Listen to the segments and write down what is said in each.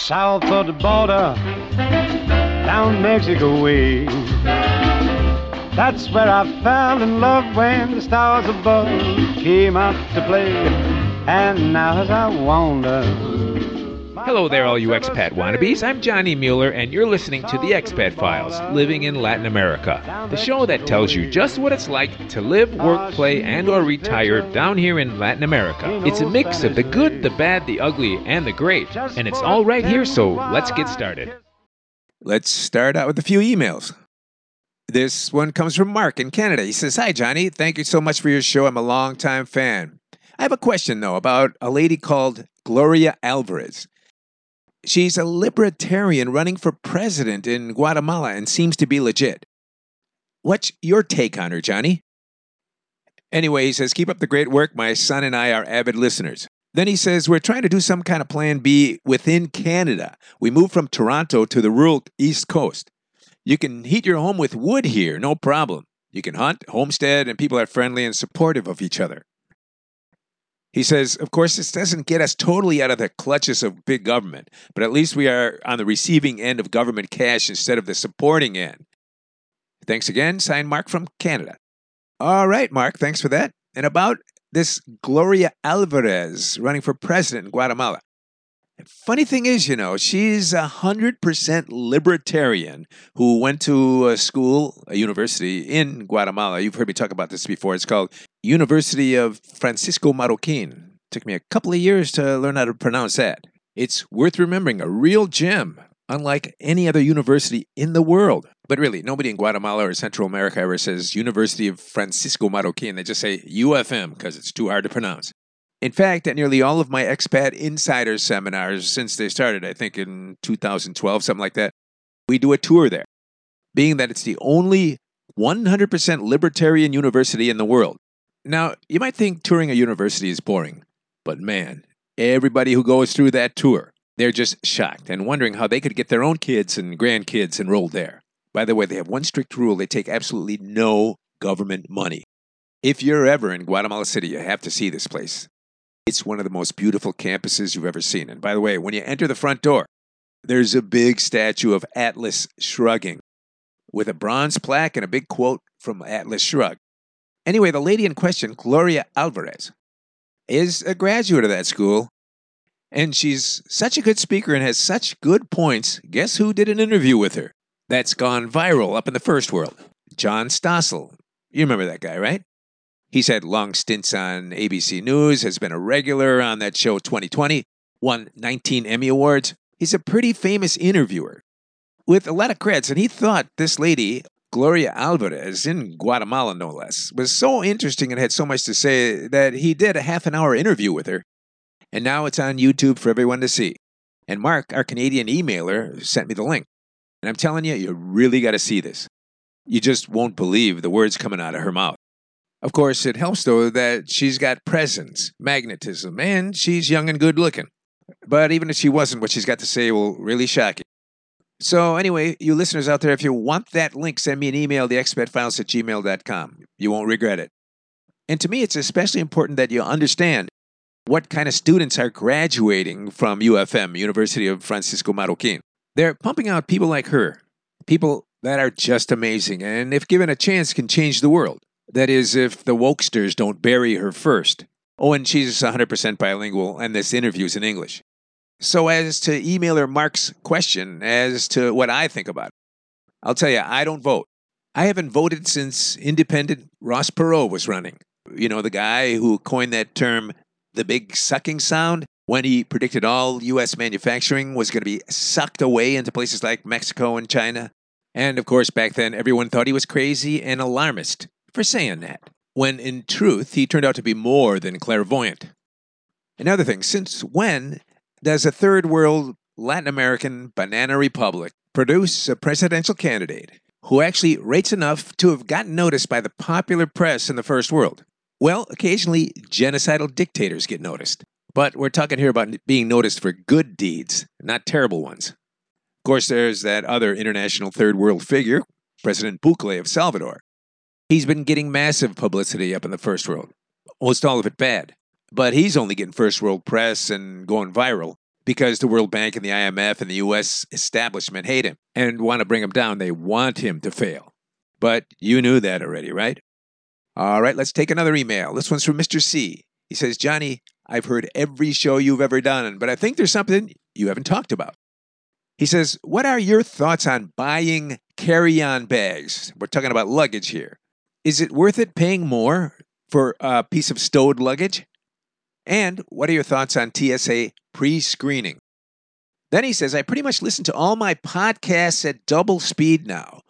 south of the border, down Mexico way. That's where I fell in love when the stars above came out to play. And now as I wander... Hello there, all you expat wannabes. I'm Johnny Mueller, and you're listening to The Expat Files, Living in Latin America, the show that tells you just what it's like to live, work, play, and or retire down here in Latin America. It's a mix of the good, the bad, the ugly, and the great, and it's all right here, so let's get started. Let's start out with a few emails. This one comes from Mark in Canada. He says, "Hi, Johnny. Thank you so much for your show. I'm a longtime fan. I have a question, though, about a lady called Gloria Alvarez. She's a libertarian running for president in Guatemala and seems to be legit. What's your take on her, Johnny?" Anyway, he says, "Keep up the great work. My son and I are avid listeners." Then he says, "We're trying to do some kind of plan B within Canada. We moved from Toronto to the rural East Coast. You can heat your home with wood here, no problem. You can hunt, homestead, and people are friendly and supportive of each other." He says, "Of course, this doesn't get us totally out of the clutches of big government, but at least we are on the receiving end of government cash instead of the supporting end. Thanks again, signed Mark from Canada." All right, Mark, thanks for that. And about this Gloria Alvarez running for president in Guatemala. Funny thing is, she's 100% libertarian who went to a university in Guatemala. You've heard me talk about this before. It's called University of Francisco Marroquin. Took me a couple of years to learn how to pronounce that. It's worth remembering, a real gem, unlike any other university in the world. But really, nobody in Guatemala or Central America ever says University of Francisco Marroquin. They just say UFM because it's too hard to pronounce. In fact, at nearly all of my expat insider seminars since they started, I think in 2012, something like that, we do a tour there, being that it's the only 100% libertarian university in the world. Now, you might think touring a university is boring, but man, everybody who goes through that tour, they're just shocked and wondering how they could get their own kids and grandkids enrolled there. By the way, they have one strict rule. They take absolutely no government money. If you're ever in Guatemala City, you have to see this place. It's one of the most beautiful campuses you've ever seen. And by the way, when you enter the front door, there's a big statue of Atlas Shrugging with a bronze plaque and a big quote from Atlas Shrugged. Anyway, the lady in question, Gloria Alvarez, is a graduate of that school. And she's such a good speaker and has such good points. Guess who did an interview with her? That's gone viral up in the first world. John Stossel. You remember that guy, right? He's had long stints on ABC News, has been a regular on that show 2020, won 19 Emmy Awards. He's a pretty famous interviewer with a lot of creds, and he thought this lady, Gloria Alvarez, in Guatemala no less, was so interesting and had so much to say that he did a half-an-hour interview with her, and now it's on YouTube for everyone to see. And Mark, our Canadian emailer, sent me the link. And I'm telling you, you really got to see this. You just won't believe the words coming out of her mouth. Of course, it helps, though, that she's got presence, magnetism, and she's young and good-looking. But even if she wasn't, what she's got to say will really shock you. So anyway, you listeners out there, if you want that link, send me an email, theexpatfiles@gmail.com. You won't regret it. And to me, it's especially important that you understand what kind of students are graduating from UFM, University of Francisco Marroquin. They're pumping out people like her, people that are just amazing, and if given a chance, can change the world. That is, if the wokesters don't bury her first. Oh, and she's 100% bilingual, and this interview's in English. So as to emailer Mark's question as to what I think about it, I'll tell you, I don't vote. I haven't voted since independent Ross Perot was running. You know, the guy who coined that term, the big sucking sound, when he predicted all U.S. manufacturing was going to be sucked away into places like Mexico and China. And of course, back then, everyone thought he was crazy and alarmist for saying that, when in truth, he turned out to be more than clairvoyant. Another thing, since when does a third world Latin American banana republic produce a presidential candidate who actually rates enough to have gotten noticed by the popular press in the first world? Well, occasionally, genocidal dictators get noticed. But we're talking here about being noticed for good deeds, not terrible ones. Of course, there's that other international third world figure, President Bukele of Salvador. He's been getting massive publicity up in the first world, almost all of it bad. But he's only getting first world press and going viral because the World Bank and the IMF and the U.S. establishment hate him and want to bring him down. They want him to fail. But you knew that already, right? All right, let's take another email. This one's from Mr. C. He says, Johnny, I've heard every show you've ever done, but I think there's something you haven't talked about. He says, what are your thoughts on buying carry-on bags? We're talking about luggage here. Is it worth it paying more for a piece of stowed luggage? And what are your thoughts on TSA pre-screening? Then he says, I pretty much listen to all my podcasts at double speed now.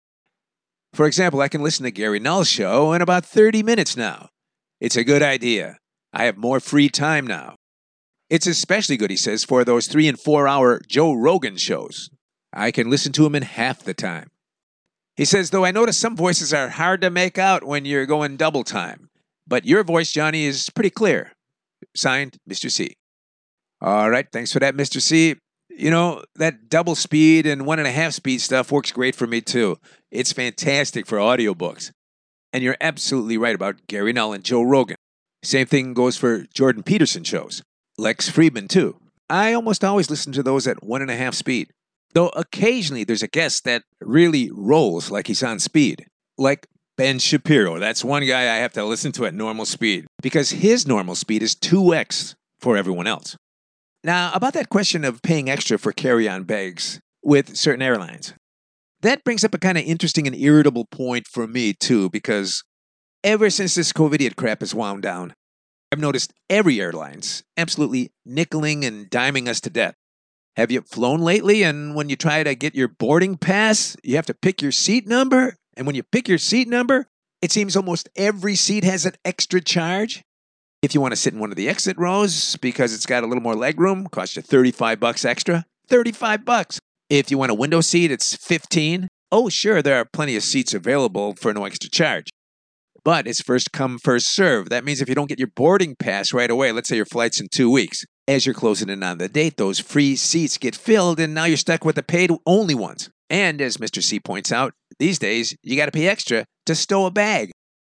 For example, I can listen to Gary Null's show in about 30 minutes now. It's a good idea. I have more free time now. It's especially good, he says, for those 3 and 4 hour Joe Rogan shows. I can listen to him in half the time. He says, though I notice some voices are hard to make out when you're going double time. But your voice, Johnny, is pretty clear. Signed, Mr. C. All right, thanks for that, Mr. C. You know, that double speed and 1.5 speed stuff works great for me, too. It's fantastic for audiobooks. And you're absolutely right about Gary Null and Joe Rogan. Same thing goes for Jordan Peterson shows. Lex Friedman, too. I almost always listen to those at 1.5 speed. Though occasionally there's a guest that really rolls like he's on speed. Like Ben Shapiro. That's one guy I have to listen to at normal speed. Because his normal speed is 2x for everyone else. Now, about that question of paying extra for carry-on bags with certain airlines. That brings up a kind of interesting and irritable point for me, too, because ever since this COVID crap has wound down, I've noticed every airline's absolutely nickeling and diming us to death. Have you flown lately, and when you try to get your boarding pass, you have to pick your seat number? And when you pick your seat number, it seems almost every seat has an extra charge. If you want to sit in one of the exit rows because it's got a little more leg room, costs you $35 extra. $35. If you want a window seat, it's $15. Oh, sure, there are plenty of seats available for no extra charge. But it's first come, first serve. That means if you don't get your boarding pass right away, let's say your flight's in 2 weeks, as you're closing in on the date, those free seats get filled, and now you're stuck with the paid-only ones. And as Mr. C points out, these days, you got to pay extra to stow a bag.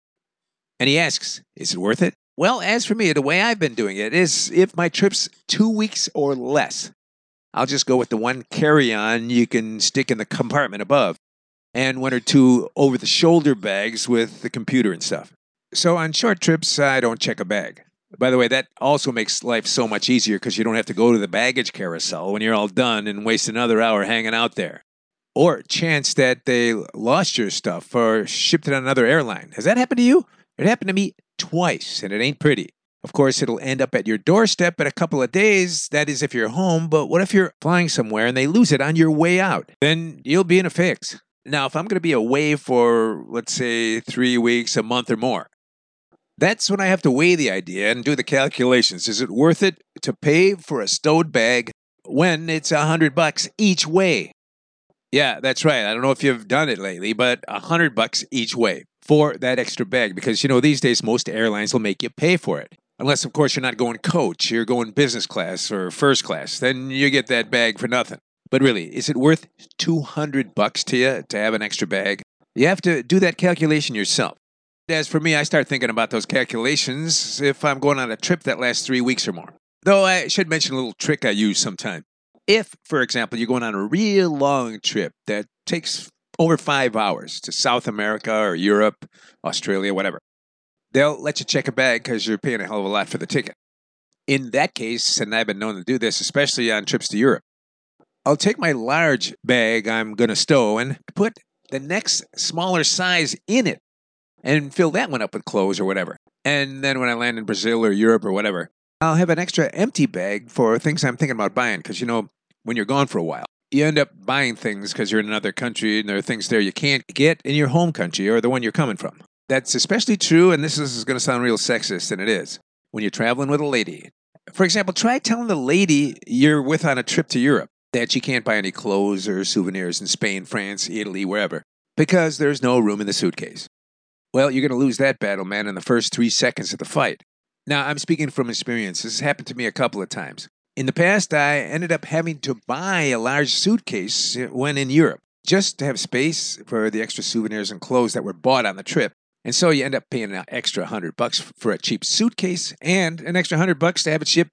And he asks, is it worth it? Well, as for me, the way I've been doing it is if my trip's 2 weeks or less, I'll just go with the one carry-on you can stick in the compartment above, and 1 or 2 over-the-shoulder bags with the computer and stuff. So on short trips, I don't check a bag. By the way, that also makes life so much easier because you don't have to go to the baggage carousel when you're all done and waste another hour hanging out there. Or chance that they lost your stuff or shipped it on another airline. Has that happened to you? It happened to me twice, and it ain't pretty. Of course, it'll end up at your doorstep in a couple of days. That is if you're home, but what if you're flying somewhere and they lose it on your way out? Then you'll be in a fix. Now, if I'm going to be away for, let's say, 3 weeks, a month or more, that's when I have to weigh the idea and do the calculations. Is it worth it to pay for a stowed bag when it's $100 each way? Yeah, that's right. I don't know if you've done it lately, but $100 each way for that extra bag. Because, these days most airlines will make you pay for it. Unless, of course, you're not going coach, you're going business class or first class. Then you get that bag for nothing. But really, is it worth $200 to you to have an extra bag? You have to do that calculation yourself. As for me, I start thinking about those calculations if I'm going on a trip that lasts 3 weeks or more. Though I should mention a little trick I use sometime. If, for example, you're going on a real long trip that takes over 5 hours to South America or Europe, Australia, whatever, they'll let you check a bag because you're paying a hell of a lot for the ticket. In that case, and I've been known to do this, especially on trips to Europe, I'll take my large bag I'm going to stow and put the next smaller size in it and fill that one up with clothes or whatever. And then when I land in Brazil or Europe or whatever, I'll have an extra empty bag for things I'm thinking about buying because, when you're gone for a while, you end up buying things because you're in another country and there are things there you can't get in your home country or the one you're coming from. That's especially true, and this is going to sound real sexist, and it is, when you're traveling with a lady. For example, try telling the lady you're with on a trip to Europe that you can't buy any clothes or souvenirs in Spain, France, Italy, wherever, because there's no room in the suitcase. Well, you're going to lose that battle, man, in the first 3 seconds of the fight. Now, I'm speaking from experience. This has happened to me a couple of times. In the past, I ended up having to buy a large suitcase when in Europe, just to have space for the extra souvenirs and clothes that were bought on the trip. And so you end up paying an extra $100 for a cheap suitcase and an extra $100 to have it shipped back.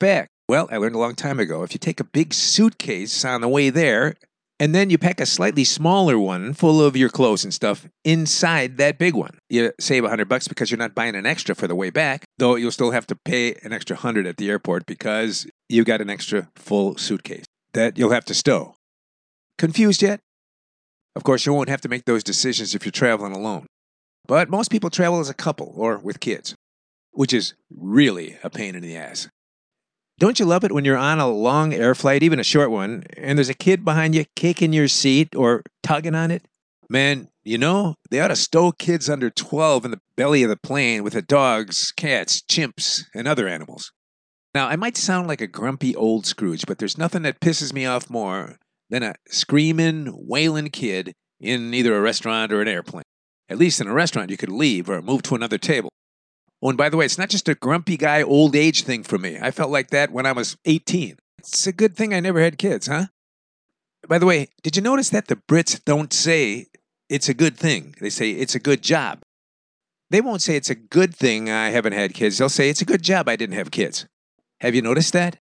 Well, I learned a long time ago, if you take a big suitcase on the way there, and then you pack a slightly smaller one full of your clothes and stuff inside that big one, you save $100 because you're not buying an extra for the way back, though you'll still have to pay an extra 100 at the airport because you got an extra full suitcase that you'll have to stow. Confused yet? Of course, you won't have to make those decisions if you're traveling alone. But most people travel as a couple or with kids, which is really a pain in the ass. Don't you love it when you're on a long air flight, even a short one, and there's a kid behind you kicking your seat or tugging on it? Man, you know, they ought to stow kids under 12 in the belly of the plane with the dogs, cats, chimps, and other animals. Now, I might sound like a grumpy old Scrooge, but there's nothing that pisses me off more than a screaming, wailing kid in either a restaurant or an airplane. At least in a restaurant, you could leave or move to another table. Oh, and by the way, it's not just a grumpy guy old age thing for me. I felt like that when I was 18. It's a good thing I never had kids, huh? By the way, did you notice that the Brits don't say it's a good thing? They say it's a good job. They won't say it's a good thing I haven't had kids. They'll say it's a good job I didn't have kids. Have you noticed that?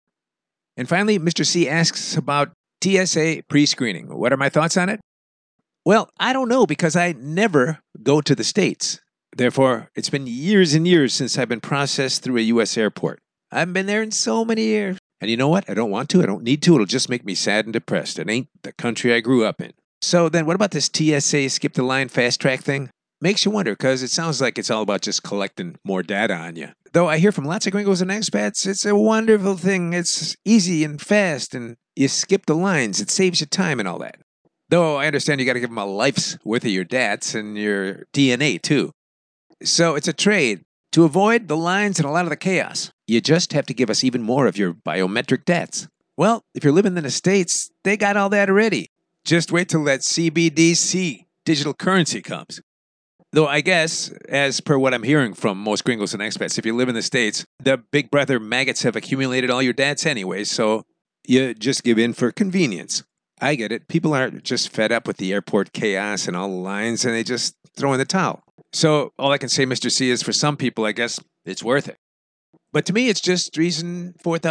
And finally, Mr. C asks about TSA pre-screening. What are my thoughts on it? Well, I don't know because I never go to the States. Therefore, it's been years and years since I've been processed through a U.S. airport. I haven't been there in so many years. And you know what? I don't want to. I don't need to. It'll just make me sad and depressed. It ain't the country I grew up in. So then what about this TSA skip the line fast track thing? Makes you wonder because it sounds like it's all about just collecting more data on you. Though I hear from lots of gringos and expats, it's a wonderful thing. It's easy and fast and you skip the lines. It saves you time and all that. Though I understand you got to give them a life's worth of your dats and your DNA too. So it's a trade. To avoid the lines and a lot of the chaos, you just have to give us even more of your biometric dats. Well, if you're living in the States, they got all that already. Just wait till that CBDC, digital currency, comes. Though I guess, as per what I'm hearing from most gringos and expats, if you live in the States, the big brother maggots have accumulated all your dats anyway, so you just give in for convenience. I get it. People are just fed up with the airport chaos and all the lines, and they just throw in the towel. So all I can say, Mr. C, is for some people, I guess, it's worth it. But to me, it's just reason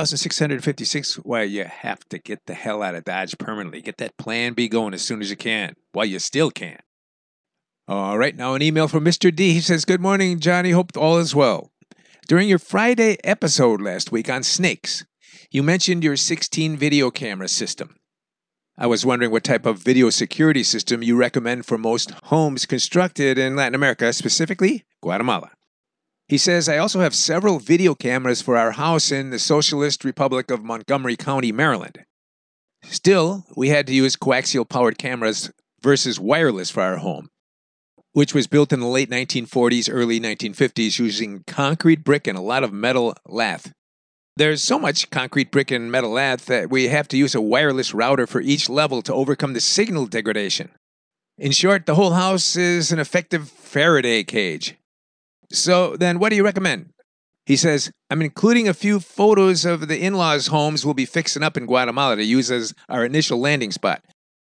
4,656 why you have to get the hell out of Dodge permanently. Get that plan B going as soon as you can, while you still can. All right, now an email from Mr. D. He says, "Good morning, Johnny. Hope all is well. During your Friday episode last week on snakes, you mentioned your 16 video camera system. I was wondering what type of video security system you recommend for most homes constructed in Latin America, specifically Guatemala." He says, "I also have several video cameras for our house in the Socialist Republic of Montgomery County, Maryland. Still, we had to use coaxial-powered cameras versus wireless for our home, which was built in the late 1940s, early 1950s using concrete brick and a lot of metal lath. There's so much concrete brick and metal lath that we have to use a wireless router for each level to overcome the signal degradation. In short, the whole house is an effective Faraday cage. So then what do you recommend?" He says, "I'm including a few photos of the in-laws' homes we'll be fixing up in Guatemala to use as our initial landing spot.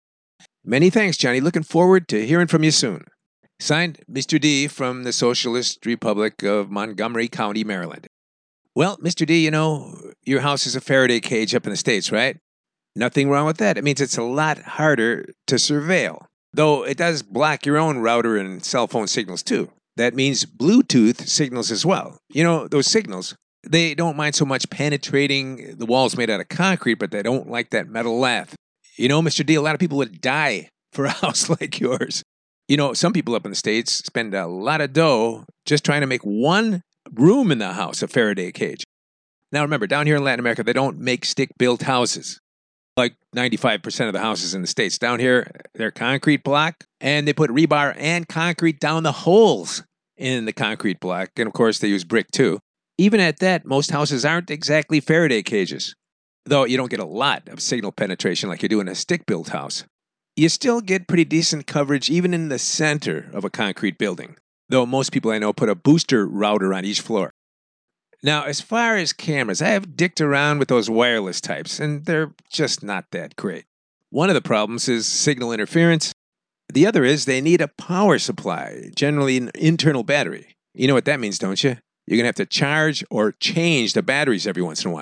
Many thanks, Johnny. Looking forward to hearing from you soon. Signed, Mr. D from the Socialist Republic of Montgomery County, Maryland." Well, Mr. D, you know, your house is a Faraday cage up in the States, right? Nothing wrong with that. It means it's a lot harder to surveil, though it does block your own router and cell phone signals too. That means Bluetooth signals as well. You know, those signals, they don't mind so much penetrating the walls made out of concrete, but they don't like that metal lath. You know, Mr. D, a lot of people would die for a house like yours. You know, some people up in the States spend a lot of dough just trying to make one room in the house a Faraday cage. Now remember, down here in Latin America, they don't make stick-built houses like 95% of the houses in the States. Down here, they're concrete block, and they put rebar and concrete down the holes in the concrete block. And of course, they use brick too. Even at that, most houses aren't exactly Faraday cages, though you don't get a lot of signal penetration like you do in a stick-built house. You still get pretty decent coverage even in the center of a concrete building, though most people I know put a booster router on each floor. Now, as far as cameras, I have dicked around with those wireless types, and they're just not that great. One of the problems is signal interference. The other is they need a power supply, generally an internal battery. You know what that means, don't you? You're going to have to charge or change the batteries every once in a while.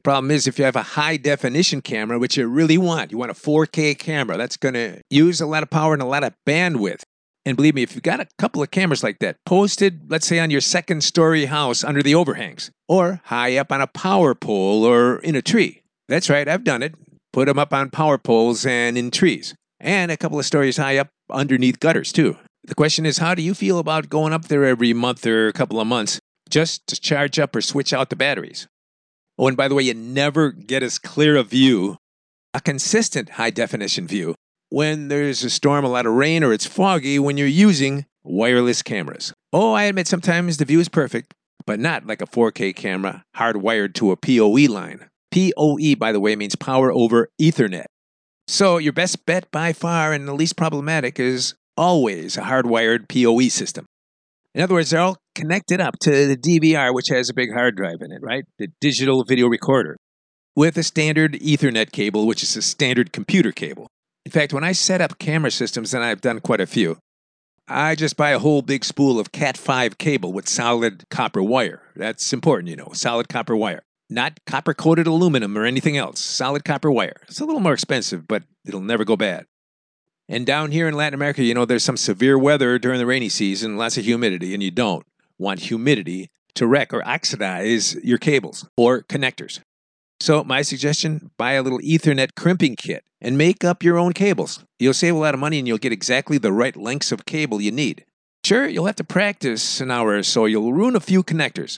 problem is if you have a high-definition camera, which you really want, you want a 4K camera, that's going to use a lot of power and a lot of bandwidth. And believe me, if you've got a couple of cameras like that posted, let's say on your second-story house under the overhangs, or high up on a power pole or in a tree. That's right, I've done it. Put them up on power poles and in trees. And a couple of stories high up underneath gutters, too. The question is, how do you feel about going up there every month or a couple of months just to charge up or switch out the batteries? Oh, and by the way, you never get as clear a view, a consistent high-definition view, when there's a storm, a lot of rain, or it's foggy when you're using wireless cameras. Oh, I admit sometimes the view is perfect, but not like a 4K camera hardwired to a PoE line. PoE, by the way, means power over Ethernet. So your best bet by far and the least problematic is always a hardwired PoE system. In other words, they're all connected up to the DVR, which has a big hard drive in it, right? The digital video recorder, with a standard Ethernet cable, which is a standard computer cable. In fact, when I set up camera systems, and I've done quite a few, I just buy a whole big spool of Cat5 cable with solid copper wire. That's important, you know, solid copper wire. Not copper-coated aluminum or anything else. Solid copper wire. It's a little more expensive, but it'll never go bad. And down here in Latin America, you know, there's some severe weather during the rainy season, lots of humidity, and you don't want humidity to wreck or oxidize your cables or connectors. So my suggestion, buy a little Ethernet crimping kit and make up your own cables. You'll save a lot of money and you'll get exactly the right lengths of cable you need. Sure, you'll have to practice an hour or so. You'll ruin a few connectors.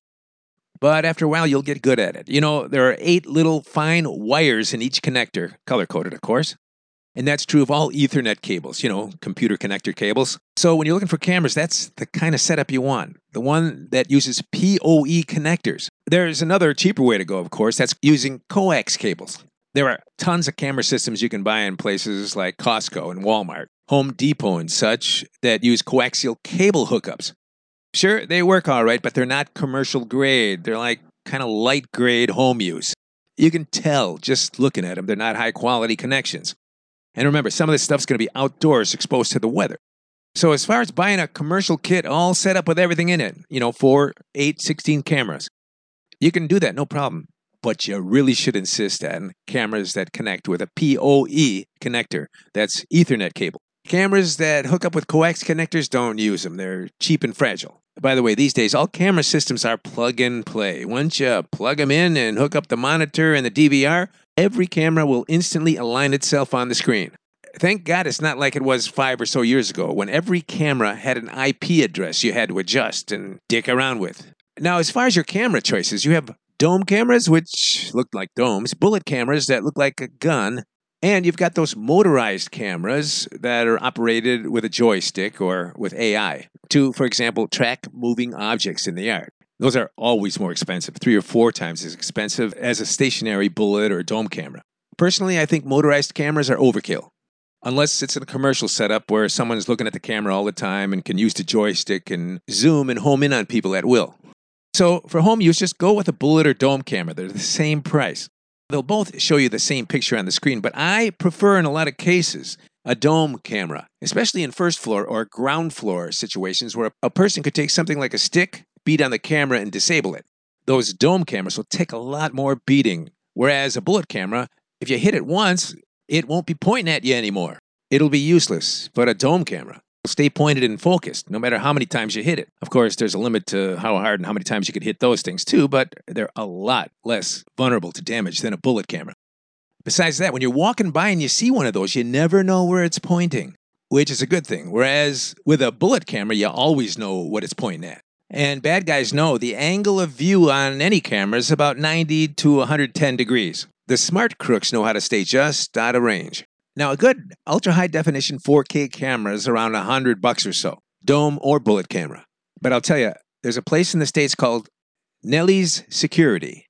But after a while, you'll get good at it. You know, there are 8 little fine wires in each connector, color-coded, of course. And that's true of all Ethernet cables, you know, computer connector cables. So when you're looking for cameras, that's the kind of setup you want. The one that uses PoE connectors. There's another cheaper way to go, of course. That's using coax cables. There are tons of camera systems you can buy in places like Costco and Walmart, Home Depot and such that use coaxial cable hookups. Sure, they work all right, but they're not commercial grade. They're like kind of light grade home use. You can tell just looking at them, they're not high quality connections. And remember, some of this stuff's going to be outdoors, exposed to the weather. So as far as buying a commercial kit all set up with everything in it, you know, 4, 8, 16 cameras, you can do that, no problem. But you really should insist on cameras that connect with a PoE connector. That's Ethernet cable. Cameras that hook up with coax connectors, don't use them. They're cheap and fragile. By the way, these days, all camera systems are plug and play. Once you plug them in and hook up the monitor and the DVR, every camera will instantly align itself on the screen. Thank God it's not like it was 5 or so years ago, when every camera had an IP address you had to adjust and dick around with. Now, as far as your camera choices, you have dome cameras, which look like domes, bullet cameras that look like a gun, and you've got those motorized cameras that are operated with a joystick or with AI to, for example, track moving objects in the yard. Those are always more expensive, 3 or 4 times as expensive as a stationary bullet or dome camera. Personally, I think motorized cameras are overkill. Unless it's in a commercial setup where someone's looking at the camera all the time and can use the joystick and zoom and home in on people at will. So for home use, just go with a bullet or dome camera. They're the same price. They'll both show you the same picture on the screen, but I prefer in a lot of cases a dome camera, especially in first floor or ground floor situations where a person could take something like a stick, beat on the camera, and disable it. Those dome cameras will take a lot more beating, whereas a bullet camera, if you hit it once, it won't be pointing at you anymore. It'll be useless, but a dome camera will stay pointed and focused no matter how many times you hit it. Of course, there's a limit to how hard and how many times you could hit those things too, but they're a lot less vulnerable to damage than a bullet camera. Besides that, when you're walking by and you see one of those, you never know where it's pointing, which is a good thing. Whereas with a bullet camera, you always know what it's pointing at. And bad guys know the angle of view on any camera is about 90 to 110 degrees. The smart crooks know how to stay just out of range. Now, a good ultra-high definition 4K camera is around $100 or so, dome or bullet camera. But I'll tell you, there's a place in the States called Nelly's Security,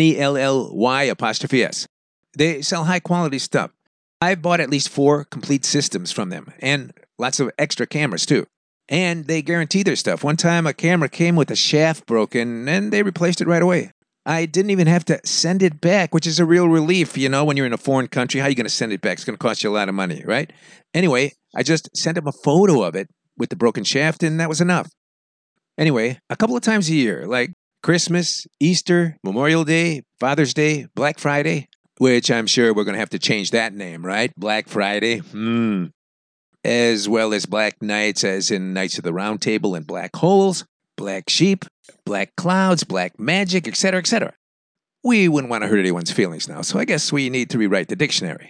Nelly''S. They sell high-quality stuff. I've bought at least 4 complete systems from them, and lots of extra cameras, too. And they guarantee their stuff. One time, a camera came with a shaft broken, and they replaced it right away. I didn't even have to send it back, which is a real relief. You know, when you're in a foreign country, how are you going to send it back? It's going to cost you a lot of money, right? Anyway, I just sent them a photo of it with the broken shaft, and that was enough. Anyway, a couple of times a year, like Christmas, Easter, Memorial Day, Father's Day, Black Friday, which I'm sure we're going to have to change that name, right? Black Friday. As well as Black Nights, as in Knights of the Round Table and Black Holes, Black Sheep, Black Clouds, Black Magic, etc., etc. We wouldn't want to hurt anyone's feelings now, so I guess we need to rewrite the dictionary.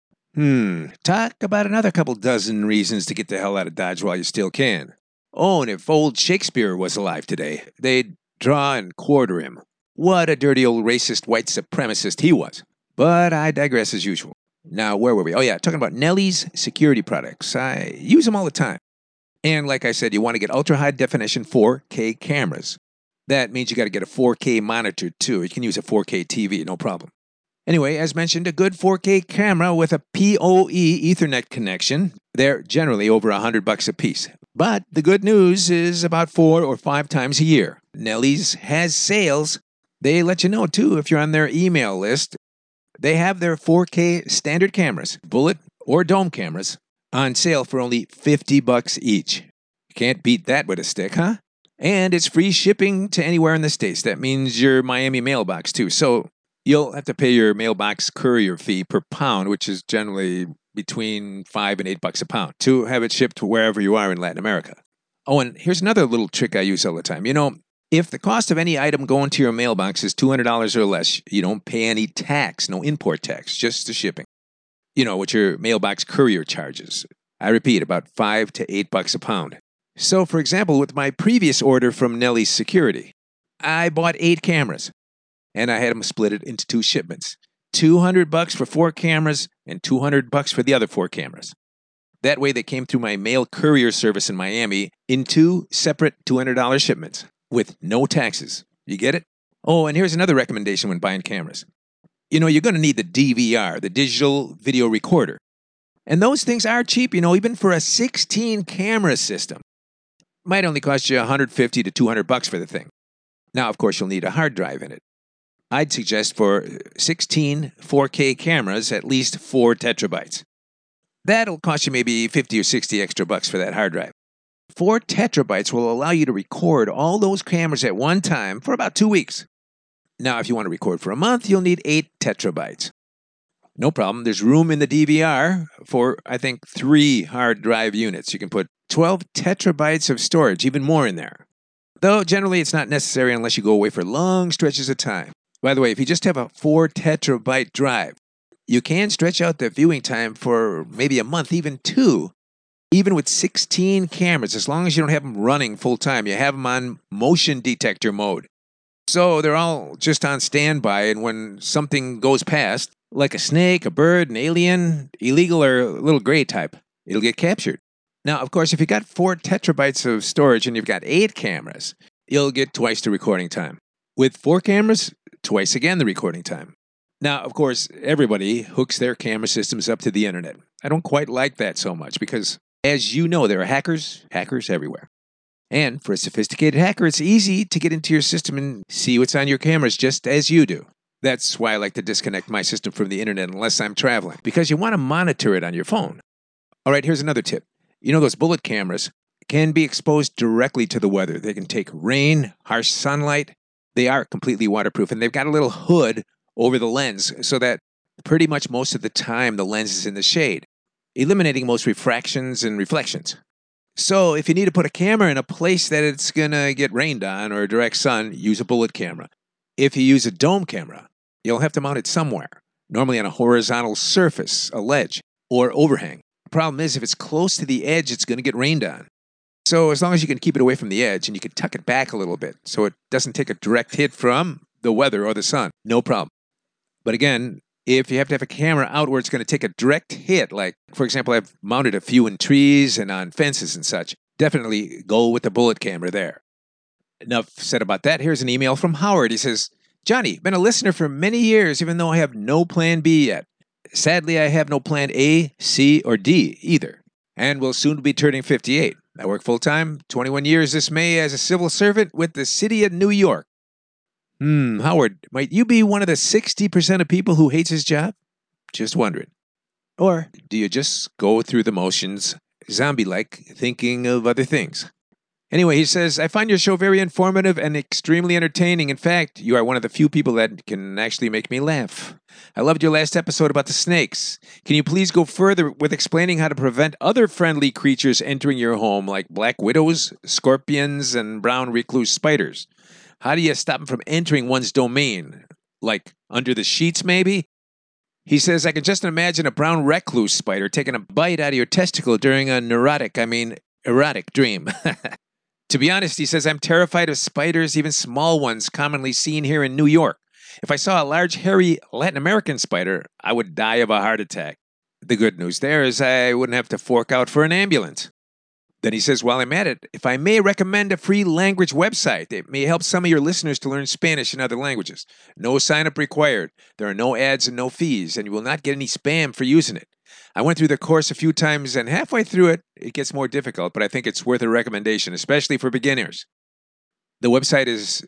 Talk about another couple dozen reasons to get the hell out of Dodge while you still can. Oh, and if old Shakespeare was alive today, they'd draw and quarter him. What a dirty old racist white supremacist he was. But I digress as usual. Now, where were we? Oh yeah, talking about Nelly's security products. I use them all the time. And like I said, you want to get ultra-high definition 4K cameras. That means you got to get a 4K monitor too. You can use a 4K TV, no problem. Anyway, as mentioned, a good 4K camera with a PoE Ethernet connection, they're generally over $100 a piece. But the good news is about 4 or 5 times a year. Nelly's has sales. They let you know too if you're on their email list. They have their 4K standard cameras, bullet or dome cameras, on sale for only $50 each. Can't beat that with a stick, huh? And it's free shipping to anywhere in the States. That means your Miami mailbox too. So you'll have to pay your mailbox courier fee per pound, which is generally between $5 and $8 a pound, to have it shipped to wherever you are in Latin America. Oh, and here's another little trick I use all the time. You know, if the cost of any item going to your mailbox is $200 or less, you don't pay any tax, no import tax, just the shipping. You know, what your mailbox courier charges. I repeat, about $5 to $8 a pound. So, for example, with my previous order from Nelly's Security, I bought 8 cameras, and I had them split it into 2 shipments. $200 for 4 cameras and $200 for the other 4 cameras. That way they came through my mail courier service in Miami in 2 separate $200 shipments with no taxes. You get it? Oh, and here's another recommendation when buying cameras. You know, you're going to need the DVR, the digital video recorder. And those things are cheap, you know, even for a 16 camera system. Might only cost you $150 to $200 for the thing. Now, of course, you'll need a hard drive in it. I'd suggest for 16 4K cameras, at least 4 terabytes. That'll cost you maybe 50 or 60 extra bucks for that hard drive. 4 terabytes will allow you to record all those cameras at one time for about 2 weeks. Now, if you want to record for a month, you'll need 8 terabytes. No problem. There's room in the DVR for, I think, 3 hard drive units. You can put 12 terabytes of storage, even more in there. Though, generally, it's not necessary unless you go away for long stretches of time. By the way, if you just have a 4 terabyte drive, you can stretch out the viewing time for maybe a month, even 2, even with 16 cameras, as long as you don't have them running full time. You have them on motion detector mode. So they're all just on standby, and when something goes past, like a snake, a bird, an alien, illegal or a little gray type, it'll get captured. Now, of course, if you got 4 terabytes of storage and you've got 8 cameras, you'll get twice the recording time. With 4 cameras, twice again the recording time. Now, of course, everybody hooks their camera systems up to the internet. I don't quite like that so much because, as you know, there are hackers everywhere. And for a sophisticated hacker, it's easy to get into your system and see what's on your cameras just as you do. That's why I like to disconnect my system from the internet unless I'm traveling, because you want to monitor it on your phone. All right, here's another tip. You know, those bullet cameras can be exposed directly to the weather. They can take rain, harsh sunlight. They are completely waterproof, and they've got a little hood over the lens so that pretty much most of the time the lens is in the shade, eliminating most refractions and reflections. So if you need to put a camera in a place that it's going to get rained on or direct sun, use a bullet camera. If you use a dome camera, you'll have to mount it somewhere, normally on a horizontal surface, a ledge, or overhang. The problem is if it's close to the edge, it's going to get rained on. So as long as you can keep it away from the edge and you can tuck it back a little bit so it doesn't take a direct hit from the weather or the sun, no problem. But again, if you have to have a camera out where it's going to take a direct hit, like, for example, I've mounted a few in trees and on fences and such, definitely go with the bullet camera there. Enough said about that. Here's an email from Howard. He says, Johnny, been a listener for many years, even though I have no plan B yet. Sadly, I have no plan A, C, or D either, and will soon be turning 58. I work full-time, 21 years this May as a civil servant with the city of New York. Howard, might you be one of the 60% of people who hates his job? Just wondering. Or do you just go through the motions, zombie-like, thinking of other things? Anyway, he says, I find your show very informative and extremely entertaining. In fact, you are one of the few people that can actually make me laugh. I loved your last episode about the snakes. Can you please go further with explaining how to prevent other friendly creatures entering your home, like black widows, scorpions, and brown recluse spiders? How do you stop them from entering one's domain? Like under the sheets, maybe? He says, I can just imagine a brown recluse spider taking a bite out of your testicle during a erotic dream. To be honest, he says, I'm terrified of spiders, even small ones commonly seen here in New York. If I saw a large, hairy Latin American spider, I would die of a heart attack. The good news there is I wouldn't have to fork out for an ambulance. Then he says, while I'm at it, if I may recommend a free language website, it may help some of your listeners to learn Spanish and other languages. No sign-up required. There are no ads and no fees, and you will not get any spam for using it. I went through the course a few times, and halfway through it, it gets more difficult, but I think it's worth a recommendation, especially for beginners. The website is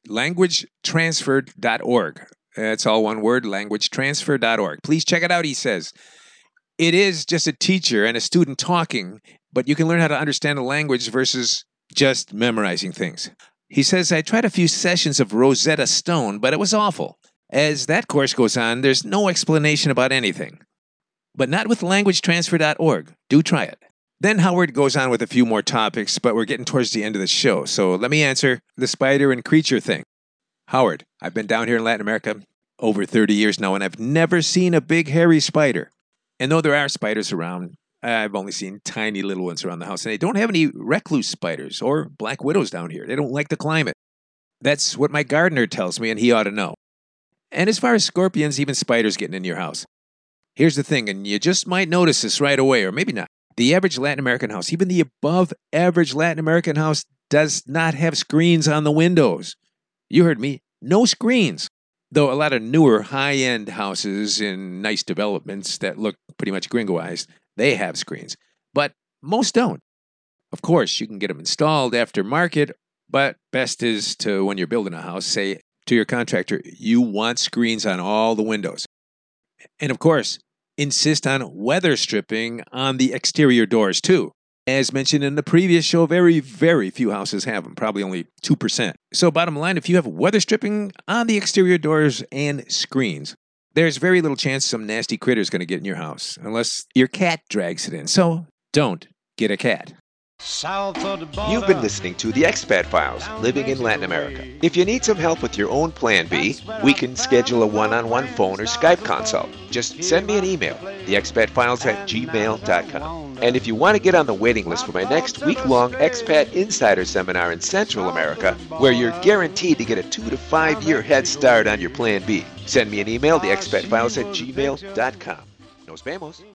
languagetransfer.org. That's all one word, languagetransfer.org. Please check it out, he says. It is just a teacher and a student talking, but you can learn how to understand the language versus just memorizing things. He says, I tried a few sessions of Rosetta Stone, but it was awful. As that course goes on, there's no explanation about anything. But not with languagetransfer.org. Do try it. Then Howard goes on with a few more topics, but we're getting towards the end of the show, so let me answer the spider and creature thing. Howard, I've been down here in Latin America over 30 years now, and I've never seen a big hairy spider. And though there are spiders around, I've only seen tiny little ones around the house, and they don't have any recluse spiders or black widows down here. They don't like the climate. That's what my gardener tells me, and he ought to know. And as far as scorpions, even spiders getting in your house. Here's the thing, and you just might notice this right away, or maybe not. The average Latin American house, even the above average Latin American house, does not have screens on the windows. You heard me, no screens. Though a lot of newer high-end houses in nice developments that look pretty much gringoized, they have screens. But most don't. Of course, you can get them installed aftermarket, but best is to, when you're building a house, say to your contractor, you want screens on all the windows. And of course, insist on weather stripping on the exterior doors too. As mentioned in the previous show, very, very few houses have them, probably only 2%. So bottom line, if you have weather stripping on the exterior doors and screens, there's very little chance some nasty critter is going to get in your house, unless your cat drags it in. So don't get a cat. You've been listening to The Expat Files, Living in Latin America. If you need some help with your own Plan B, we can schedule a one-on-one phone or Skype consult. Just send me an email, theexpatfiles@gmail.com. And if you want to get on the waiting list for my next week-long Expat Insider Seminar in Central America, where you're guaranteed to get a 2 to 5 year head start on your Plan B, send me an email, theexpatfiles@gmail.com. Nos vemos.